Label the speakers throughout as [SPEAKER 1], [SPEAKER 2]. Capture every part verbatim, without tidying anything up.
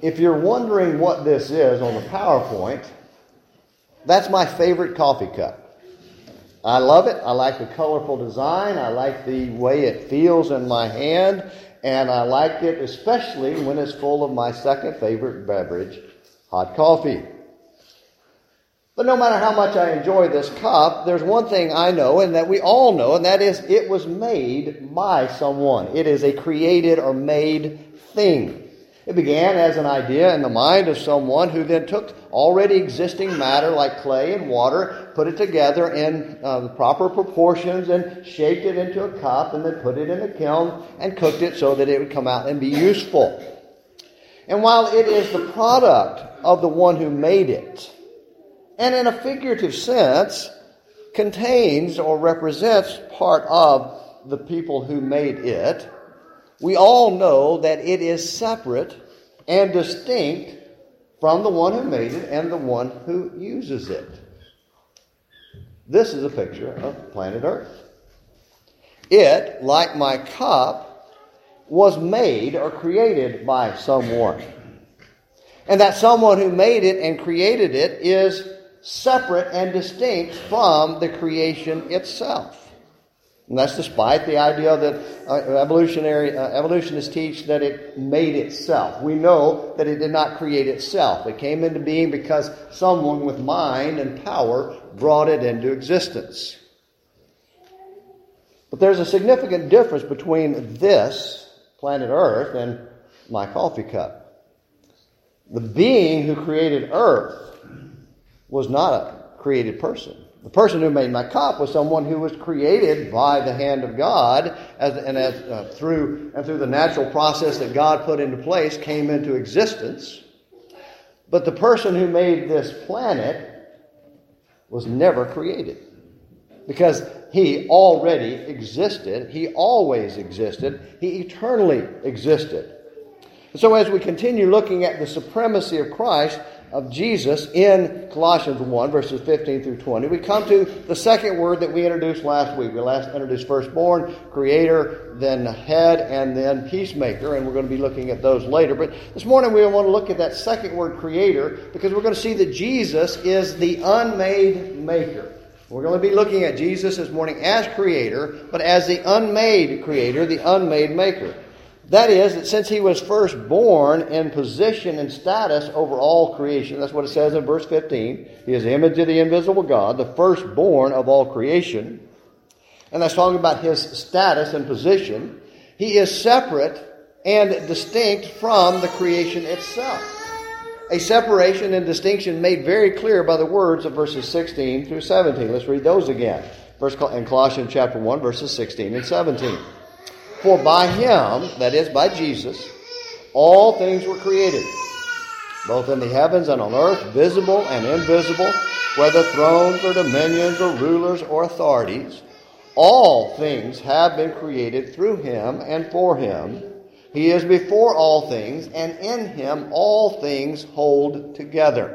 [SPEAKER 1] if you're wondering what this is on the PowerPoint, that's my favorite coffee cup. I love it. I like the colorful design. I like the way it feels in my hand. And I like it especially when it's full of my second favorite beverage, hot coffee. But no matter how much I enjoy this cup, there's one thing I know and that we all know, and that is it was made by someone. It is a created or made thing. It began as an idea in the mind of someone who then took already existing matter like clay and water, put it together in uh, the proper proportions and shaped it into a cup and then put it in a kiln and cooked it so that it would come out and be useful. And while it is the product of the one who made it, and in a figurative sense, contains or represents part of the people who made it, we all know that it is separate and distinct from the one who made it and the one who uses it. This is a picture of planet Earth. It, like my cup, was made or created by someone. And that someone who made it and created it is separate and distinct from the creation itself. And that's despite the idea that uh, evolutionary uh, evolutionists teach that it made itself. We know that it did not create itself. It came into being because someone with mind and power brought it into existence. But there's a significant difference between this, planet Earth, and my coffee cup. The being who created Earth was not a created person. The person who made my cup was someone who was created by the hand of God, as, and as uh, through and through the natural process that God put into place, came into existence. But the person who made this planet was never created, because he already existed. He always existed. He eternally existed. So as we continue looking at the supremacy of Christ, of Jesus in Colossians one, verses fifteen through twenty, we come to the second word that we introduced last week. We last introduced firstborn, creator, then head, and then peacemaker, and we're going to be looking at those later. But this morning we want to look at that second word, creator, because we're going to see that Jesus is the unmade maker. We're going to be looking at Jesus this morning as creator, but as the unmade creator, the unmade maker. That is, that since he was first born in position and status over all creation, that's what it says in verse fifteen, he is the image of the invisible God, the firstborn of all creation. And that's talking about his status and position. He is separate and distinct from the creation itself. A separation and distinction made very clear by the words of verses sixteen through seventeen. Let's read those again. First in Colossians chapter one, verses sixteen and seventeen. For by him, that is, by Jesus, all things were created, both in the heavens and on earth, visible and invisible, whether thrones or dominions or rulers or authorities. All things have been created through him and for him. He is before all things, and in him all things hold together.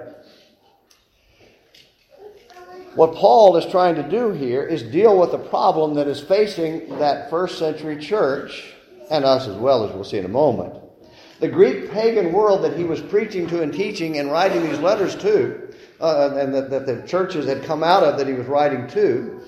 [SPEAKER 1] What Paul is trying to do here is deal with the problem that is facing that first century church, and us as well, as we'll see in a moment. The Greek pagan world that he was preaching to and teaching and writing these letters to, uh, and that, that the churches had come out of that he was writing to,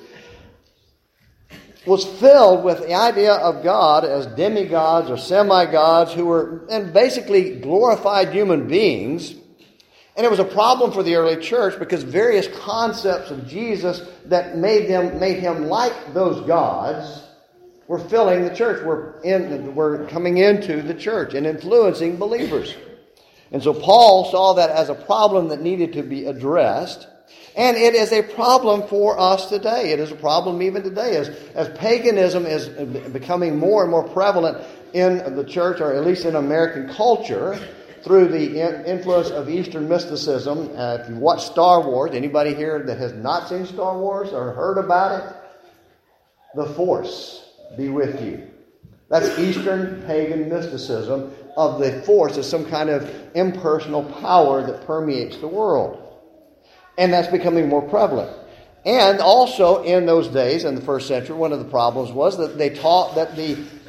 [SPEAKER 1] was filled with the idea of God as demigods or semi-gods who were and basically glorified human beings. And it was a problem for the early church because various concepts of Jesus that made them made him like those gods were filling the church, were in were coming into the church and influencing believers. And so Paul saw that as a problem that needed to be addressed. And it is a problem for us today. It is a problem even today as, as paganism is becoming more and more prevalent in the church, or at least in American culture, through the influence of Eastern mysticism. Uh, if you watch Star Wars, anybody here that has not seen Star Wars or heard about it? The Force be with you. That's Eastern pagan mysticism of the Force as some kind of impersonal power that permeates the world. And that's becoming more prevalent. And also in those days, in the first century, one of the problems was that they taught that the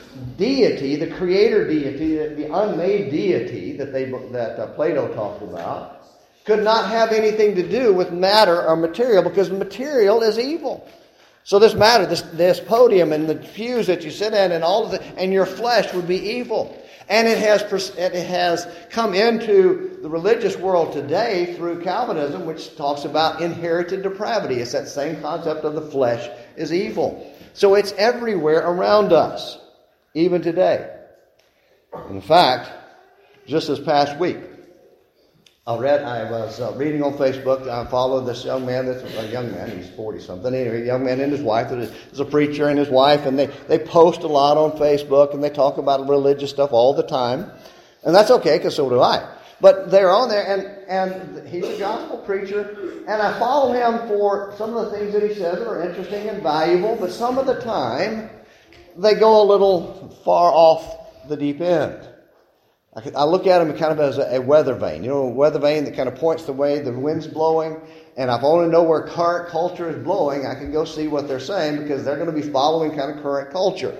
[SPEAKER 1] deity, the creator deity, the unmade deity that they that uh, Plato talked about, could not have anything to do with matter or material, because material is evil. So this matter, this, this podium and the pews that you sit in and all of the, and your flesh would be evil. And it has, it has come into the religious world today through Calvinism, which talks about inherited depravity. It's that same concept of the flesh is evil. So it's everywhere around us, even today. In fact, just this past week, I read. I was uh, reading on Facebook. I followed this young man. That's a young man. He's forty something. Anyway, a young man and his wife. There's a preacher and his wife, and they they post a lot on Facebook, and they talk about religious stuff all the time, and that's okay because so do I. But they're on there, and and he's a gospel preacher, and I follow him for some of the things that he says that are interesting and valuable. But some of the time, they go a little far off the deep end. I look at them kind of as a weather vane. You know, a weather vane that kind of points the way the wind's blowing. And if I want to know where current culture is blowing, I can go see what they're saying, because they're going to be following kind of current culture.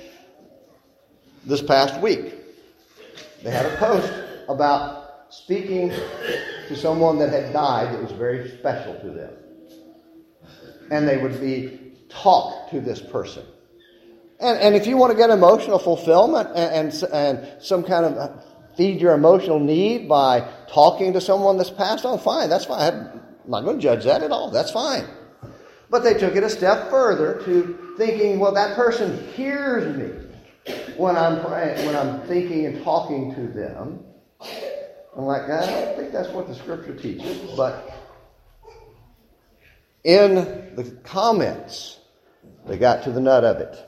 [SPEAKER 1] This past week, they had a post about speaking to someone that had died that was very special to them. And they would be talk to this person. And, and if you want to get emotional fulfillment and, and, and some kind of feed your emotional need by talking to someone that's passed on, fine, that's fine. I'm not going to judge that at all. That's fine. But they took it a step further to thinking, well, that person hears me when I'm praying, when I'm thinking and talking to them. I'm like, I don't think that's what the Scripture teaches. But in the comments, they got to the nut of it.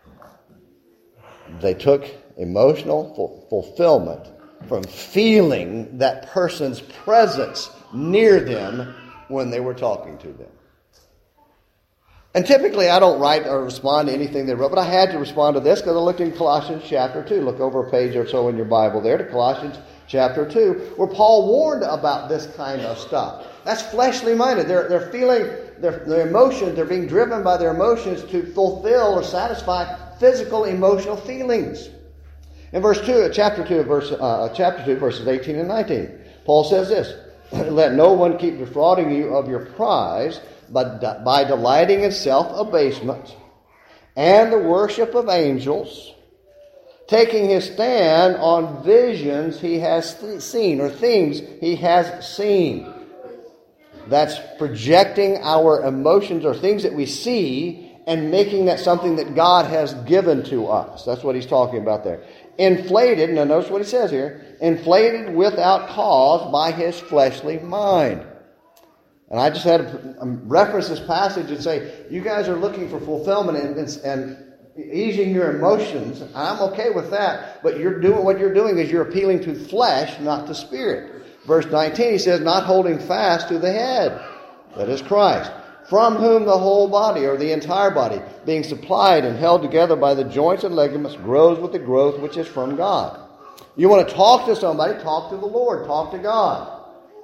[SPEAKER 1] They took emotional fulfillment from feeling that person's presence near them when they were talking to them. And typically I don't write or respond to anything they wrote, but I had to respond to this because I looked in Colossians chapter two. Look over a page or so in your Bible there to Colossians chapter two, where Paul warned about this kind of stuff. That's fleshly minded. They're, they're feeling their, their emotions, they're being driven by their emotions to fulfill or satisfy physical, emotional feelings. In verse two, chapter two, verse uh, chapter two, verses eighteen and nineteen, Paul says this: "Let no one keep defrauding you of your prize, but by delighting in self-abasement and the worship of angels, taking his stand on visions he has th- seen or things he has seen." That's projecting our emotions or things that we see and making that something that God has given to us. That's what he's talking about there. Inflated, now notice what he says here, inflated without cause by his fleshly mind. And I just had to reference this passage and say, you guys are looking for fulfillment and, and, and easing your emotions. I'm okay with that, but you're doing what you're doing is you're appealing to flesh, not to spirit. Verse nineteen, he says, not holding fast to the head, that is Christ, from whom the whole body, or the entire body, being supplied and held together by the joints and ligaments, grows with the growth which is from God. You want to talk to somebody, talk to the Lord, talk to God.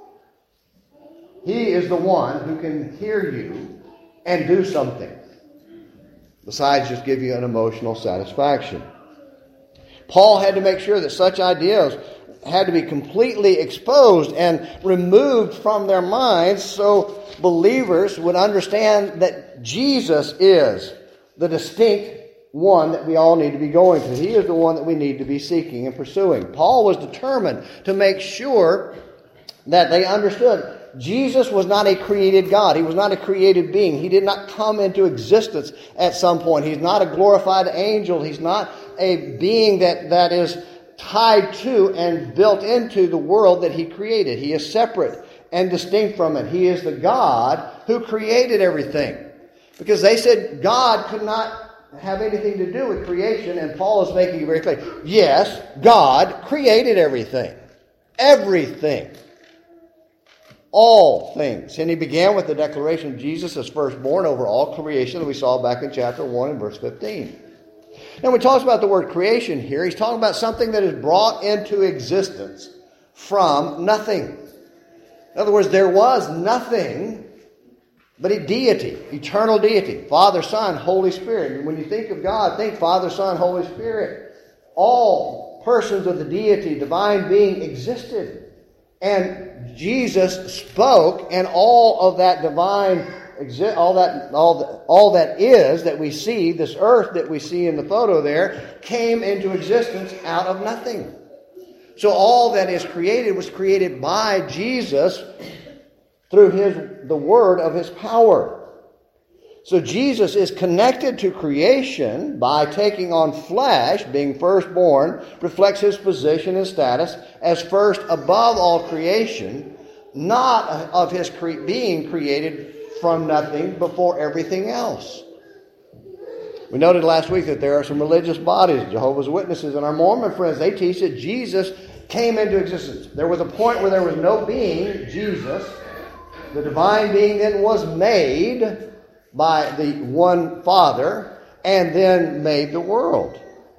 [SPEAKER 1] He is the one who can hear you and do something, besides just give you an emotional satisfaction. Paul had to make sure that such ideas had to be completely exposed and removed from their minds so believers would understand that Jesus is the distinct one that we all need to be going to. He is the one that we need to be seeking and pursuing. Paul was determined to make sure that they understood Jesus was not a created God. He was not a created being. He did not come into existence at some point. He's not a glorified angel. He's not a being that, that is tied to and built into the world that he created. He is separate and distinct from it. He is the God who created everything. Because they said God could not have anything to do with creation, and Paul is making it very clear. Yes, God created everything. Everything. All things. And he began with the declaration of Jesus as firstborn over all creation that we saw back in chapter one and verse fifteen. Now, when he talks about the word creation here, he's talking about something that is brought into existence from nothing. In other words, there was nothing But a deity, eternal deity, Father, Son, Holy Spirit. And when you think of God, think Father, Son, Holy Spirit. All persons of the deity, divine being, existed. And Jesus spoke, and all of that divine, all that, all that, all that is that we see, this earth that we see in the photo there, came into existence out of nothing. So all that is created was created by Jesus through his, the word of his power. So Jesus is connected to creation by taking on flesh, being firstborn, reflects his position and status as first above all creation, not of his cre- being created from nothing before everything else. We noted last week that there are some religious bodies, Jehovah's Witnesses, and our Mormon friends, they teach that Jesus came into existence. There was a point where there was no being, Jesus. The divine being then was made by the one Father, and then made the world.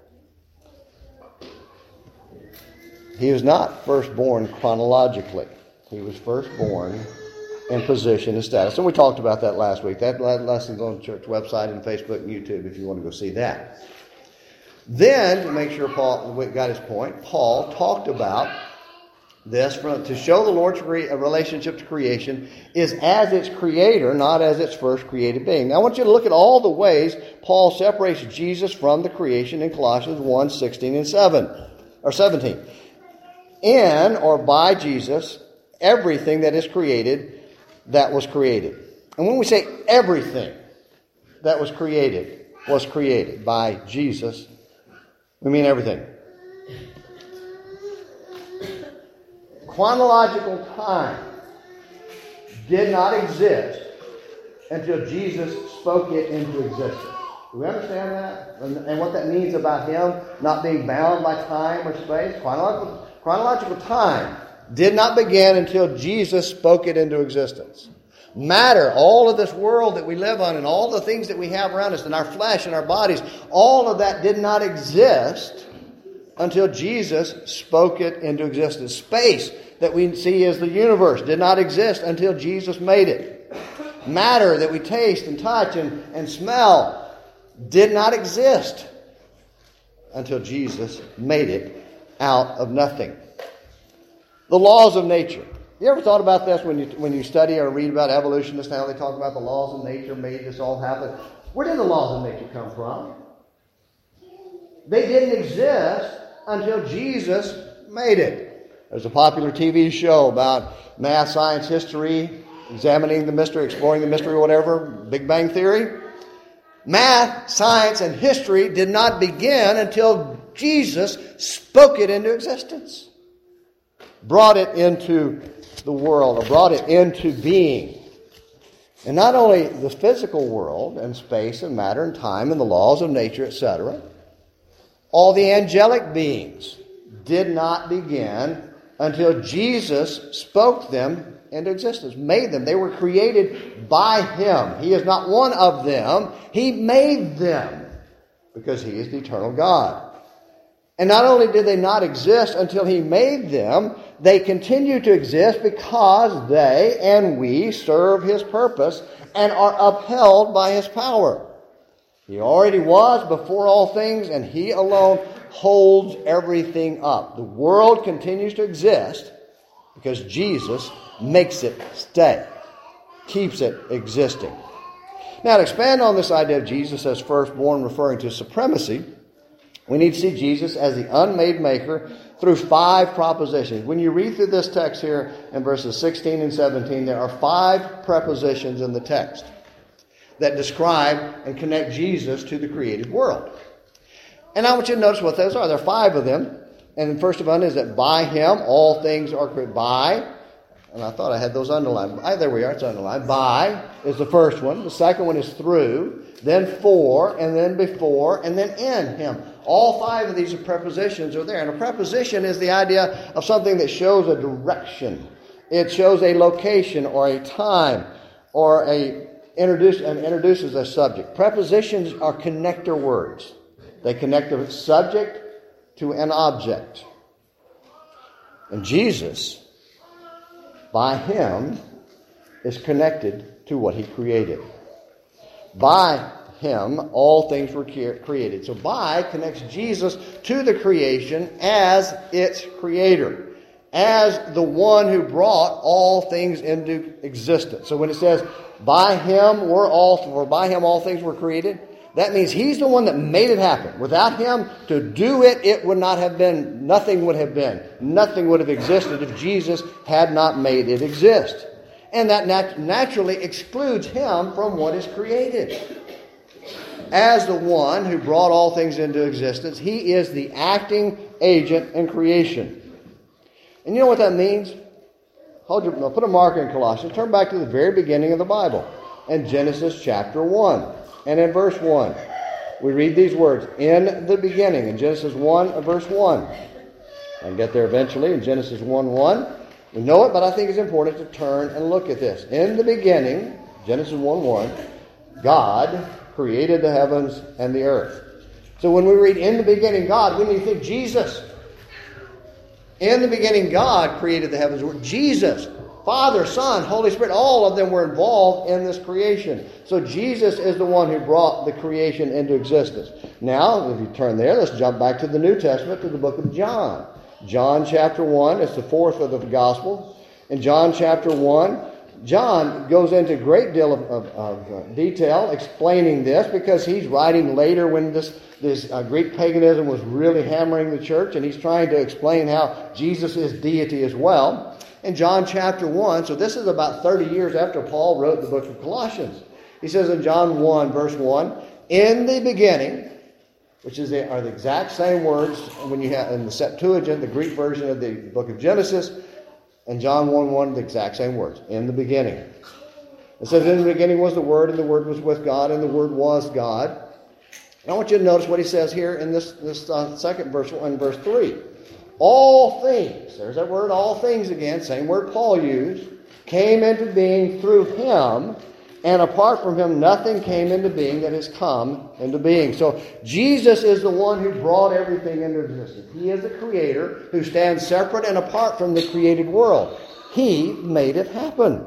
[SPEAKER 1] He was not firstborn chronologically. He was firstborn in position and status. And we talked about that last week. That lesson's on the church website and Facebook and YouTube if you want to go see that. Then, to make sure Paul got his point, Paul talked about this from, to show the Lord's relationship to creation is as its creator, not as its first created being. Now I want you to look at all the ways Paul separates Jesus from the creation in Colossians one, sixteen and seven, or seventeen. In or by Jesus, everything that is created, that was created. And when we say everything that was created, was created by Jesus, we mean everything. Chronological time did not exist until Jesus spoke it into existence. Do we understand that? And, and what that means about him not being bound by time or space? Chronological, chronological time did not begin until Jesus spoke it into existence. Matter, all of this world that we live on and all the things that we have around us and our flesh and our bodies, all of that did not exist until Jesus spoke it into existence. Space that we see as the universe did not exist until Jesus made it. Matter that we taste and touch and, and smell did not exist until Jesus made it out of nothing. The laws of nature. You ever thought about this when you when you study or read about evolutionists, how they talk about the laws of nature made this all happen? Where did the laws of nature come from? They didn't exist until Jesus made it. There's a popular T V show about math, science, history, examining the mystery, exploring the mystery, whatever, Big Bang Theory. Math, science, and history did not begin until Jesus spoke it into existence. Brought it into the world, or brought it into being. And not only the physical world and space and matter and time and the laws of nature, et cetera, all the angelic beings did not begin until Jesus spoke them into existence, made them. They were created by him. He is not one of them. He made them because he is the eternal God. And not only did they not exist until he made them, they continue to exist because they and we serve his purpose and are upheld by his power. He already was before all things, and he alone holds everything up. The world continues to exist because Jesus makes it stay, keeps it existing. Now, to expand on this idea of Jesus as firstborn, referring to supremacy, we need to see Jesus as the unmade maker through five propositions. When you read through this text here in verses sixteen and seventeen, there are five prepositions in the text that describe and connect Jesus to the created world. And I want you to notice what those are. There are five of them. And the first of them is that by him all things are created. By, and I thought I had those underlined. Ah, there we are, it's underlined. By is the first one. The second one is through, then for, and then before, and then in him. All five of these prepositions are there. And a preposition is the idea of something that shows a direction. It shows a location or a time or a introduce and introduces a subject. Prepositions are connector words. They connect a subject to an object. And Jesus, by him, is connected to what he created. By him, all things were created. So by connects Jesus to the creation as its creator, as the one who brought all things into existence. So when it says, by him were all, or by him all things were created, that means he's the one that made it happen. Without him to do it, it would not have been, nothing would have been. Nothing would have existed if Jesus had not made it exist. And that nat- naturally excludes him from what is created. As the one who brought all things into existence, he is the acting agent in creation. And you know what that means? Hold your, put a marker in Colossians. Turn back to the very beginning of the Bible. In Genesis chapter one. And in verse one. We read these words. In the beginning. In Genesis one, verse one. I can get there eventually. In Genesis one, one. We know it, but I think it's important to turn and look at this. In the beginning, Genesis one, one. God created the heavens and the earth. So when we read in the beginning God, we need to think Jesus. In the beginning God created the heavens. Jesus, Father, Son, Holy Spirit, all of them were involved in this creation. So Jesus is the one who brought the creation into existence. Now, if you turn there, let's jump back to the New Testament, to the book of John. John chapter one, it's the fourth of the Gospels. In John chapter one, John goes into a great deal of, of, of uh, detail explaining this because he's writing later when this, this uh, Greek paganism was really hammering the church, and he's trying to explain how Jesus is deity as well. In John chapter one, so this is about thirty years after Paul wrote the book of Colossians. He says in John one, verse one, in the beginning, which is the, are the exact same words when you have in the Septuagint, the Greek version of the book of Genesis, and John one, one, the exact same words, in the beginning. It says, in the beginning was the Word, and the Word was with God, and the Word was God. And I want you to notice what he says here in this, this uh, second verse, in verse three. All things, there's that word, all things again, same word Paul used, came into being through him, and apart from him nothing came into being that has come into being. So Jesus is the one who brought everything into existence. He is the creator who stands separate and apart from the created world. He made it happen.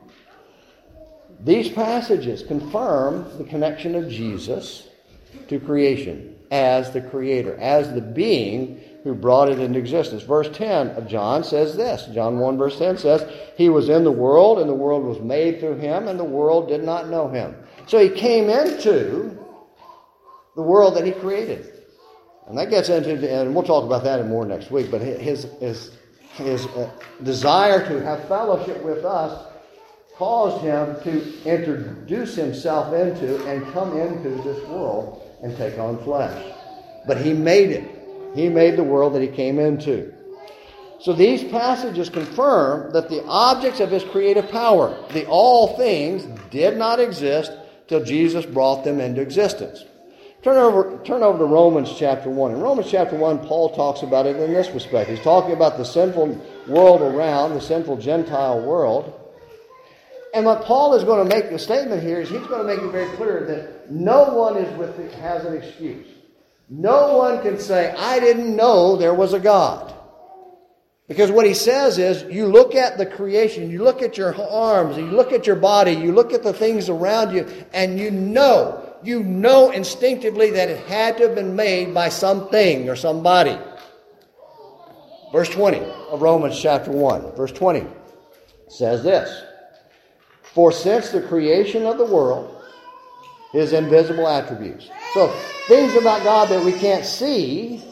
[SPEAKER 1] These passages confirm the connection of Jesus to creation as the creator, as the being who brought it into existence. Verse ten of John says this. John one verse ten says, he was in the world, and the world was made through him, and the world did not know him. So he came into the world that he created. And that gets into, and we'll talk about that more next week, but his, his, his uh, desire to have fellowship with us caused him to introduce himself into and come into this world and take on flesh. But he made it. He made the world that he came into. So these passages confirm that the objects of his creative power, the all things, did not exist till Jesus brought them into existence. Turn over, turn over to Romans chapter one. In Romans chapter one, Paul talks about it in this respect. He's talking about the sinful world around, the sinful Gentile world. And what Paul is going to make the statement here is he's going to make it very clear that no one is with the, has an excuse. No one can say, I didn't know there was a God. Because what he says is, you look at the creation, you look at your arms, you look at your body, you look at the things around you, and you know, you know instinctively that it had to have been made by something or somebody. Verse twenty of Romans chapter one. Verse twenty says this. For since the creation of the world, his invisible attributes. So, things about God that we can't see,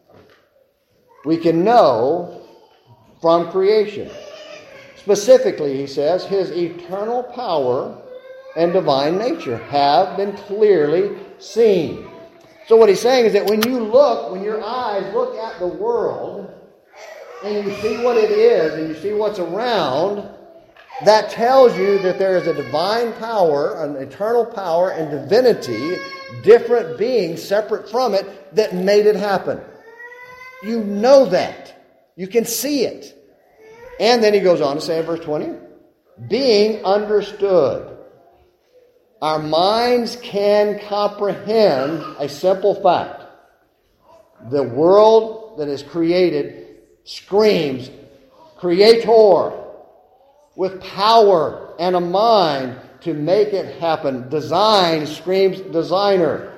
[SPEAKER 1] we can know from creation. Specifically, he says, his eternal power and divine nature have been clearly seen. So what he's saying is that when you look, when your eyes look at the world, and you see what it is, and you see what's around, that tells you that there is a divine power, an eternal power and divinity, different beings separate from it, that made it happen. You know that. You can see it. And then he goes on to say in verse twenty, being understood. Our minds can comprehend a simple fact. The world that is created screams, Creator. with power and a mind to make it happen. Design screams designer.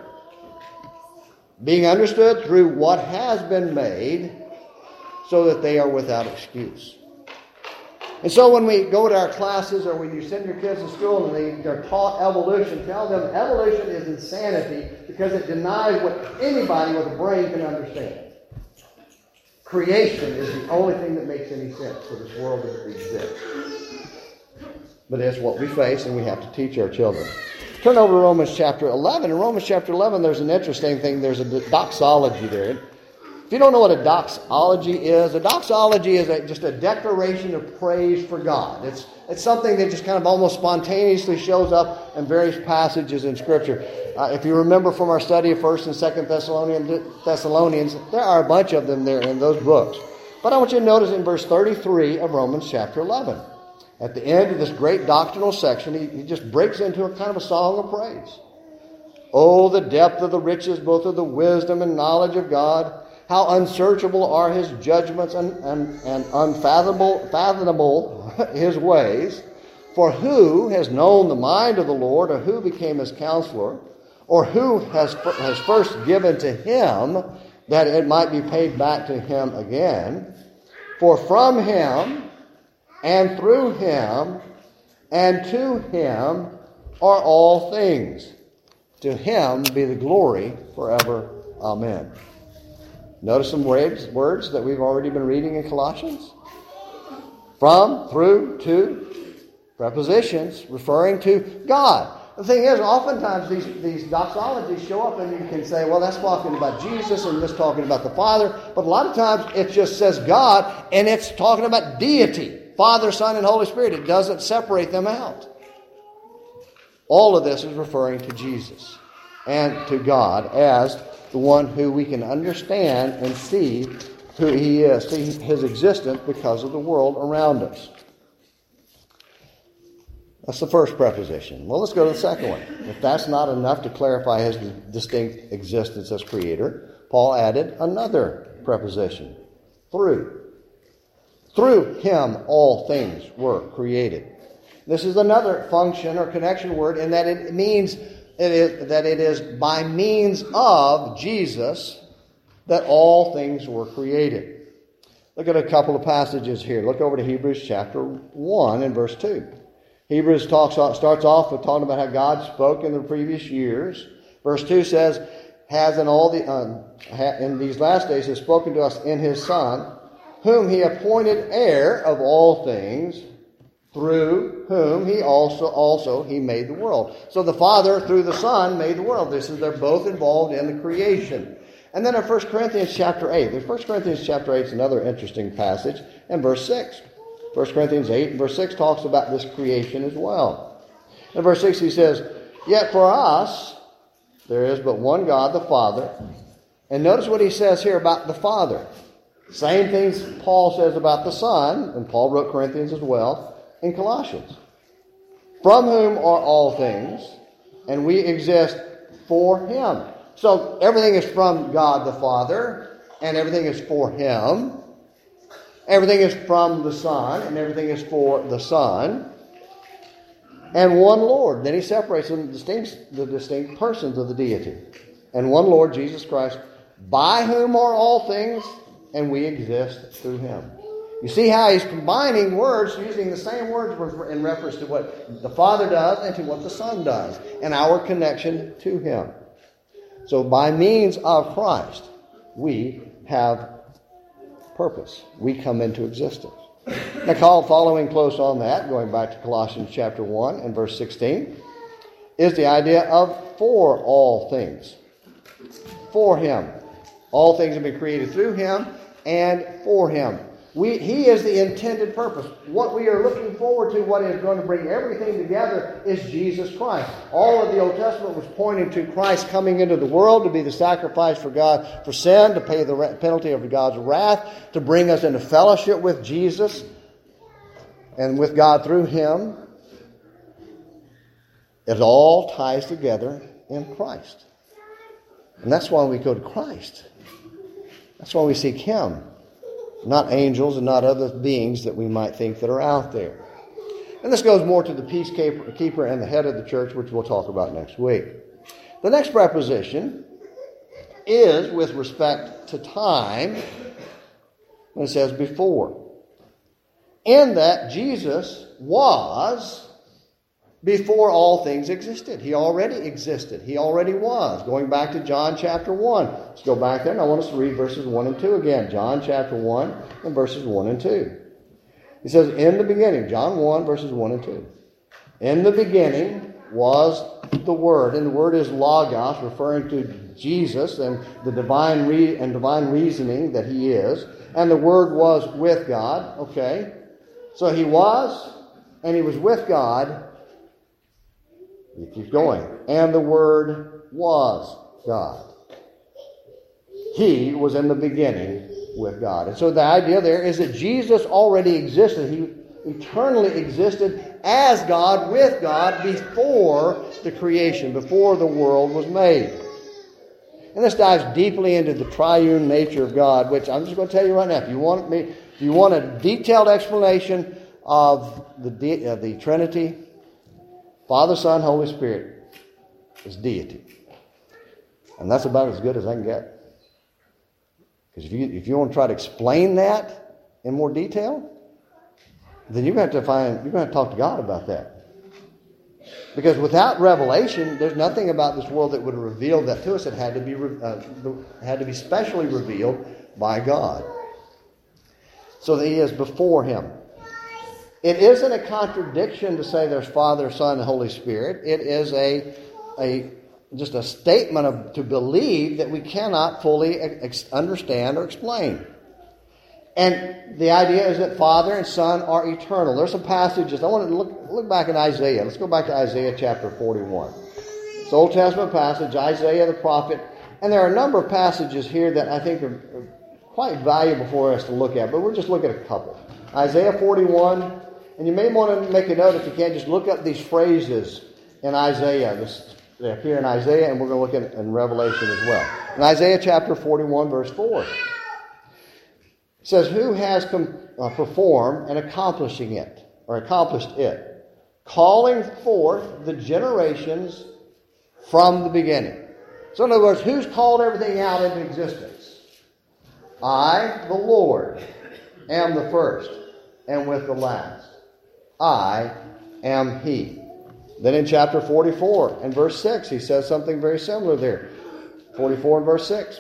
[SPEAKER 1] Being understood through what has been made so that they are without excuse. And so when we go to our classes or when you send your kids to school and they, they're taught evolution, tell them evolution is insanity because it denies what anybody with a brain can understand. Creation is the only thing that makes any sense for this world that exists. But it's what we face and we have to teach our children. Turn over to Romans chapter eleven. In Romans chapter eleven, there's an interesting thing. There's a doxology there. If you don't know what a doxology is, a doxology is a, just a declaration of praise for God. It's, it's something that just kind of almost spontaneously shows up in various passages in Scripture. Uh, if you remember from our study of First and Second Thessalonians, Thessalonians, there are a bunch of them there in those books. But I want you to notice in verse thirty-three of Romans chapter eleven. At the end of this great doctrinal section, he, he just breaks into a kind of a song of praise. Oh, the depth of the riches, both of the wisdom and knowledge of God. How unsearchable are his judgments and, and, and unfathomable fathomable his ways. For who has known the mind of the Lord, or who became his counselor, or who has, has first given to him that it might be paid back to him again? For from him and through him and to him are all things. To him be the glory forever. Amen. Notice some words, words that we've already been reading in Colossians. From, through, to, prepositions referring to God. The thing is, oftentimes these, these doxologies show up and you can say, well, that's talking about Jesus and this talking about the Father. But a lot of times it just says God and it's talking about deity. Father, Son, and Holy Spirit. It doesn't separate them out. All of this is referring to Jesus and to God as the one who we can understand and see who he is, see his existence because of the world around us. That's the first preposition. Well, let's go to the second one. If that's not enough to clarify his distinct existence as creator, Paul added another preposition, through. Through him all things were created. This is another function or connection word in that it means it is, that it is by means of Jesus that all things were created. Look at a couple of passages here. Look over to Hebrews chapter one and verse two. Hebrews talks starts off with talking about how God spoke in the previous years. Verse two says, has in all the uh, in these last days has spoken to us in his Son, whom he appointed heir of all things, through whom he also also he made the world. So the Father through the Son made the world. This is they're both involved in the creation. And then in First Corinthians chapter eight. First Corinthians chapter eight is another interesting passage in verse six. First Corinthians eight and verse six talks about this creation as well. In verse six he says, yet for us there is but one God, the Father. And notice what he says here about the Father. Same things Paul says about the Son, and Paul wrote Corinthians as well, in Colossians. From whom are all things, and we exist for him. So everything is from God the Father, and everything is for him. Everything is from the Son, and everything is for the Son. And one Lord. Then he separates them, distinct, the distinct persons of the deity. And one Lord, Jesus Christ, by whom are all things, and we exist through him. You see how he's combining words, using the same words in reference to what the Father does and to what the Son does, and our connection to him. So by means of Christ, we have purpose. We come into existence. Now, following close on that, going back to Colossians chapter one and verse sixteen, is the idea of for all things. For him. All things have been created through him and for him. We, he is the intended purpose. What we are looking forward to, what is going to bring everything together, is Jesus Christ. All of the Old Testament was pointing to Christ coming into the world to be the sacrifice for God, for sin, to pay the penalty of God's wrath, to bring us into fellowship with Jesus and with God through him. It all ties together in Christ. And that's why we go to Christ. That's why we seek him. Not angels and not other beings that we might think that are out there. And this goes more to the peacekeeper and the head of the church, which we'll talk about next week. The next preposition is with respect to time, when it says before. In that Jesus was before all things existed. He already existed. He already was. Going back to John chapter one. Let's go back there, and I want us to read verses one and two again. John chapter one and verses one and two. He says, in the beginning, John one, verses one and two. In the beginning was the Word, and the Word is Logos, referring to Jesus and the divine re- and divine reasoning that He is. And the Word was with God. Okay. So He was, and He was with God. He keeps going. And the Word was God. He was in the beginning with God. And so the idea there is that Jesus already existed. He eternally existed as God, with God, before the creation, before the world was made. And this dives deeply into the triune nature of God, which I'm just going to tell you right now. If you want me, if you want a detailed explanation of the de- uh, the Trinity, Father, Son, Holy Spirit is deity. And that's about as good as I can get. Because if you, if you want to try to explain that in more detail, then you're going to have to find, you're going to have to talk to God about that. Because without revelation, there's nothing about this world that would reveal that to us. It had to be, uh, had to be specially revealed by God. So that He is before Him. It isn't a contradiction to say there's Father, Son, and Holy Spirit. It is a, a just a statement of to believe that we cannot fully ex- understand or explain. And the idea is that Father and Son are eternal. There's some passages. I want to look, look back at Isaiah. Let's go back to Isaiah chapter forty-one. It's an Old Testament passage, Isaiah the prophet. And there are a number of passages here that I think are quite valuable for us to look at. But we'll just look at a couple. Isaiah forty-one. And you may want to make a note, if you can, just look up these phrases in Isaiah. This, they appear in Isaiah, and we're going to look at it in Revelation as well. In Isaiah chapter forty-one, verse four. It says, who has com- uh, performed and accomplishing it, or accomplished it, calling forth the generations from the beginning. So in other words, who's called everything out into existence? I, the Lord, am the first, and with the last. I am He. Then in chapter forty-four and verse six, he says something very similar there. forty-four and verse six.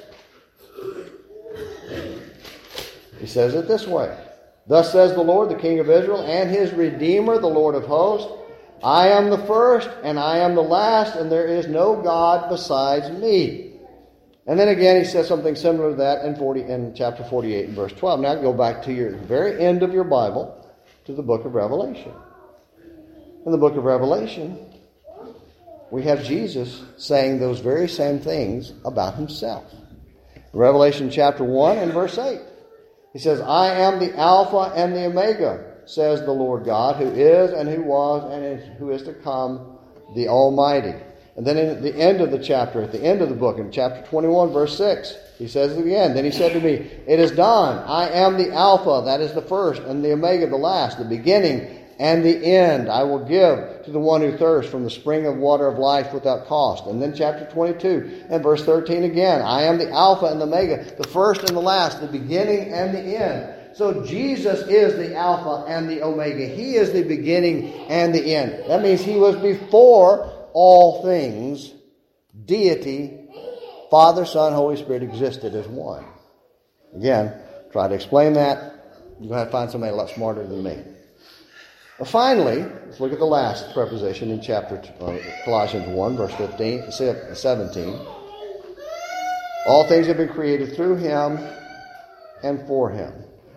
[SPEAKER 1] He says it this way. Thus says the Lord, the King of Israel, and His Redeemer, the Lord of hosts, I am the first, and I am the last, and there is no God besides me. And then again, he says something similar to that in, forty, in chapter forty-eight and verse twelve. Now go back to your very end of your Bible, to the book of Revelation. In the book of Revelation, we have Jesus saying those very same things about Himself. Revelation chapter one and verse eight. He says, I am the Alpha and the Omega, says the Lord God, who is and who was and who is to come, the Almighty. And then in the end of the chapter, at the end of the book, in chapter twenty-one, verse six, he says it again. Then He said to me, it is done. I am the Alpha, that is the first, and the Omega, the last, the beginning and the end. I will give to the one who thirsts from the spring of water of life without cost. And then chapter twenty-two and verse thirteen again. I am the Alpha and the Omega, the first and the last, the beginning and the end. So Jesus is the Alpha and the Omega. He is the beginning and the end. That means He was before all things. Deity, Father, Son, Holy Spirit existed as one. Again, try to explain that. You're going to have to find somebody a lot smarter than me. Well, finally, let's look at the last preposition in chapter uh, Colossians one, verse fifteen, seventeen. All things have been created through Him and for Him.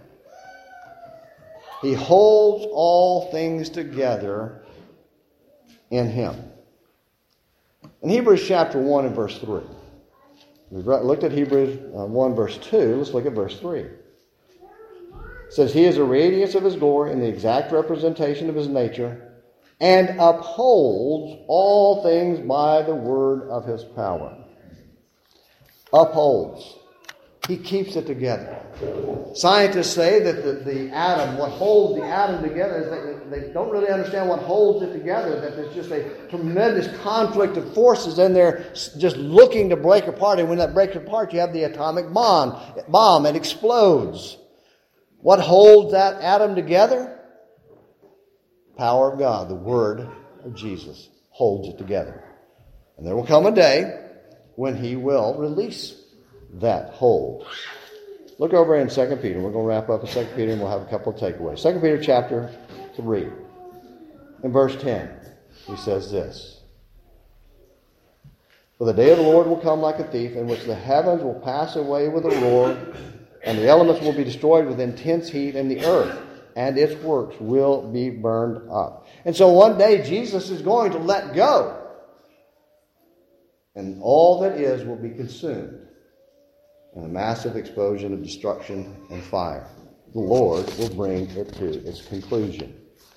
[SPEAKER 1] He holds all things together in Him. In Hebrews chapter one and verse three. We've looked at Hebrews one verse two. Let's look at verse three. It says, He is the radiance of His glory and the exact representation of His nature, and upholds all things by the word of His power. Upholds. He keeps it together. Scientists say that the, the atom, what holds the atom together, is they, they don't really understand what holds it together, that there's just a tremendous conflict of forces in there just looking to break apart. And when that breaks apart, you have the atomic bomb. Bomb. It explodes. What holds that atom together? Power of God, the Word of Jesus, holds it together. And there will come a day when He will release that hold. Look over in Second Peter. We're going to wrap up in Second Peter and we'll have a couple of takeaways. Second Peter chapter three. In verse ten, he says this. For the day of the Lord will come like a thief, in which the heavens will pass away with a roar, and the elements will be destroyed with intense heat, and the earth and its works will be burned up. And so one day Jesus is going to let go. And all that is will be consumed in a massive explosion of destruction and fire. The Lord will bring it to its conclusion.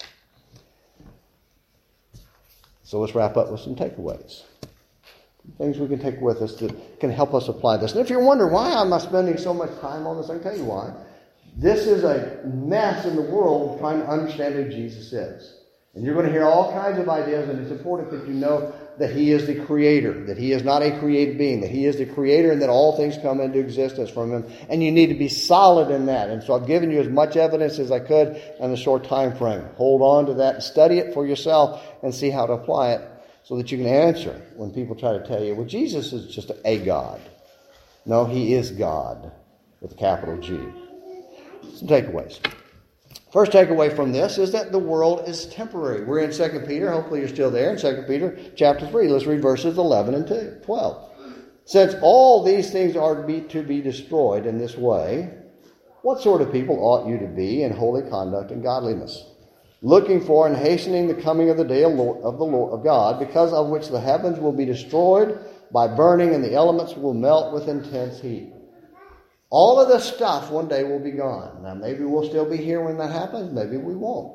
[SPEAKER 1] So let's wrap up with some takeaways. Things we can take with us that can help us apply this. And if you're wondering why am I spending so much time on this, I can tell you why. This is a mess in the world trying to understand who Jesus is. And you're going to hear all kinds of ideas, and it's important that you know that He is the Creator, that He is not a created being, that He is the Creator, and that all things come into existence from Him. And you need to be solid in that. And so I've given you as much evidence as I could in a short time frame. Hold on to that and study it for yourself and see how to apply it so that you can answer when people try to tell you, well, Jesus is just a God. No, He is God with a capital G. Some takeaways. First takeaway from this is that the world is temporary. We're in Second Peter. Hopefully you're still there in Second Peter chapter three. Let's read verses eleven and twelve. Since all these things are to be, to be destroyed in this way, what sort of people ought you to be in holy conduct and godliness, looking for and hastening the coming of the day of, Lord, of the Lord of God, because of which the heavens will be destroyed by burning and the elements will melt with intense heat. All of this stuff one day will be gone. Now, maybe we'll still be here when that happens. Maybe we won't.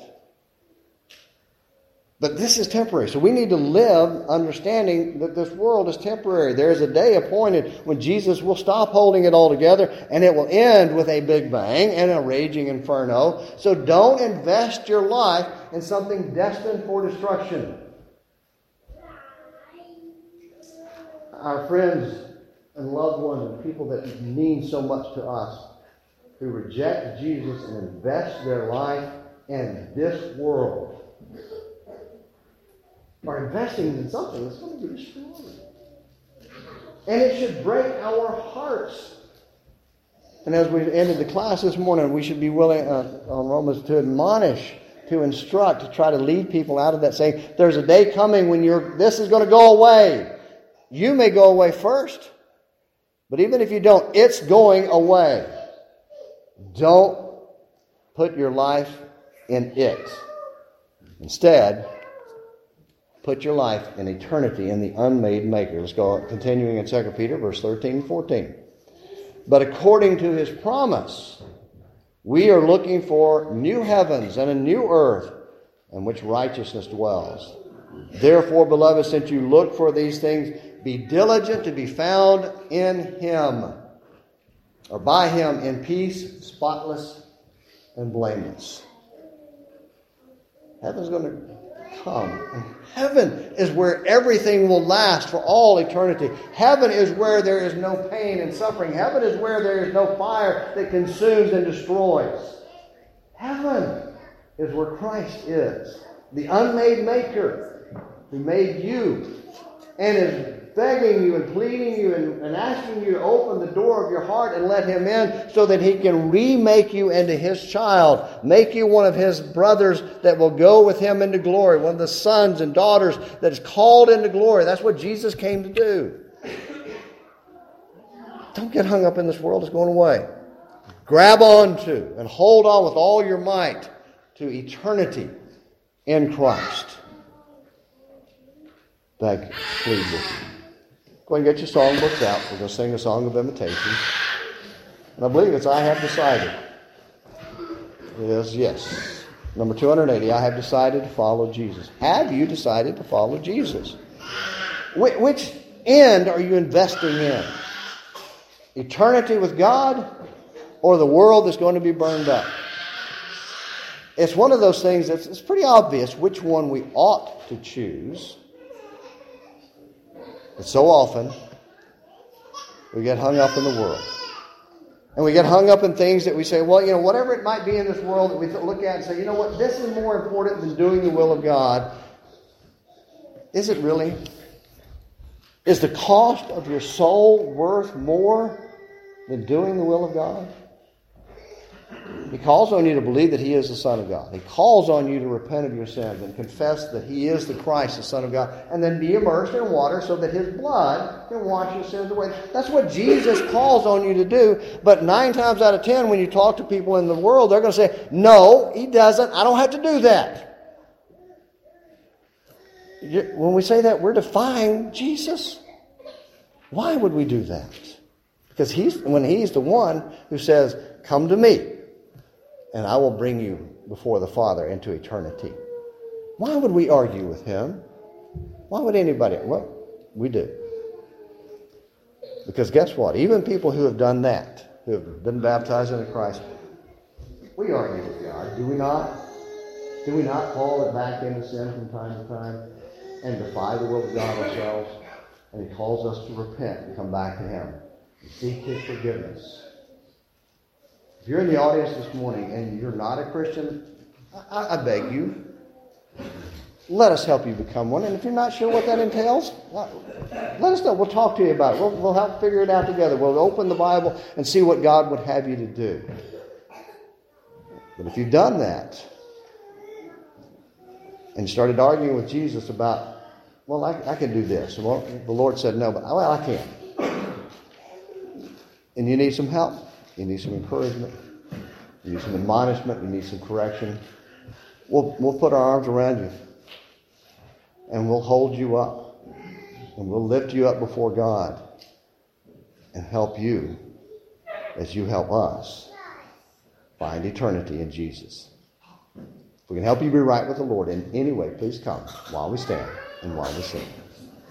[SPEAKER 1] But this is temporary. So we need to live understanding that this world is temporary. There is a day appointed when Jesus will stop holding it all together, and it will end with a big bang and a raging inferno. So don't invest your life in something destined for destruction. Our friends and loved ones and people that mean so much to us who reject Jesus and invest their life in this world are investing in something that's going to be destroyed. And it should break our hearts. And as we ended the class this morning, we should be willing uh, on Romans to admonish, to instruct, to try to lead people out of that, saying there's a day coming when you're this is going to go away. You may go away first. But even if you don't, it's going away. Don't put your life in it. Instead, put your life in eternity in the unmade Maker. Let's go continuing in Second Peter, verse thirteen and fourteen. But according to His promise, we are looking for new heavens and a new earth in which righteousness dwells. Therefore, beloved, since you look for these things, be diligent to be found in Him, or by Him, in peace, spotless, and blameless. Heaven's going to come. Heaven is where everything will last for all eternity. Heaven is where there is no pain and suffering. Heaven is where there is no fire that consumes and destroys. Heaven is where Christ is, the unmade Maker who made you and is begging you and pleading you and, and asking you to open the door of your heart and let Him in so that He can remake you into His child, make you one of His brothers that will go with Him into glory, one of the sons and daughters that is called into glory. That's what Jesus came to do. Don't get hung up in this world. It's going away. Grab on to and hold on with all your might to eternity in Christ. Beg, plead with you. Go ahead and get your songbooks out. We're going to sing a song of invitation. And I believe it's I Have Decided. It is, yes. Number two hundred eighty, I have decided to follow Jesus. Have you decided to follow Jesus? Which end are you investing in? eternity with God or the world that's going to be burned up. It's one of those things that's it's pretty obvious which one we ought to choose. But so often, we get hung up in the world. And we get hung up in things that we say, well, you know, whatever it might be in this world that we look at and say, you know what, this is more important than doing the will of God. Is it really? Is the cost of your soul worth more than doing the will of God? He calls on you to believe that He is the Son of God. He calls on you to repent of your sins and confess that He is the Christ, the Son of God, and then be immersed in water so that His blood can wash your sins away. That's what Jesus calls on you to do. But nine times out of ten, when you talk to people in the world, they're going to say, no, He doesn't. I don't have to do that. When we say that, we're defying Jesus. Why would we do that? Because he's when He's the one who says, come to me, and I will bring you before the Father into eternity. Why would we argue with Him? Why would anybody? Well, we do. Because guess what? Even people who have done that, who have been baptized into Christ, we argue with God, do we not? Do we not fall back into sin from time to time and defy the will of God ourselves? And He calls us to repent and come back to Him and seek His forgiveness. If you're in the audience this morning and you're not a Christian, I, I beg you, let us help you become one. And if you're not sure what that entails, let us know. We'll talk to you about it. We'll, we'll help figure it out together. We'll open the Bible and see what God would have you to do. But if you've done that and started arguing with Jesus about, well, I, I can do this. Well, the Lord said no, but well, I can't. And you need some help. You need some encouragement. You need some admonishment. You need some correction. We'll, we'll put our arms around you. And we'll hold you up. And we'll lift you up before God. And help you as you help us find eternity in Jesus. If we can help you be right with the Lord in any way, please come while we stand and while we sing.